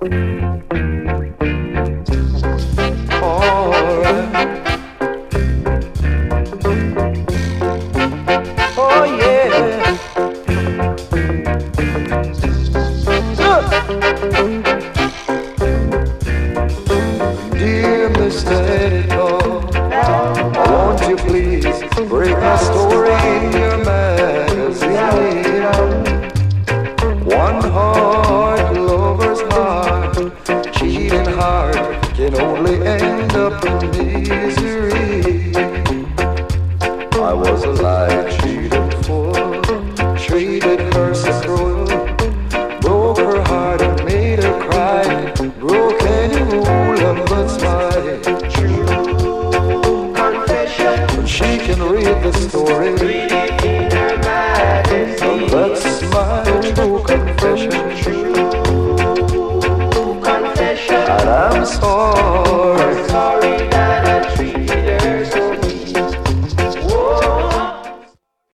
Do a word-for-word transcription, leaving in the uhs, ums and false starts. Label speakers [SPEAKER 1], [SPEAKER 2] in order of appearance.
[SPEAKER 1] Oh yeah. Dear Mister Editor, won't you please break my story in your magazine? One heart, lover's heart, cheating heart can only end up in misery. I was a lie, cheated for, treated her so cruel, broke her heart and made her cry, broke any rule and that's my true confession. When she can read the story, read it in her magazine. That's my true confession, true confession. And I'm sorry.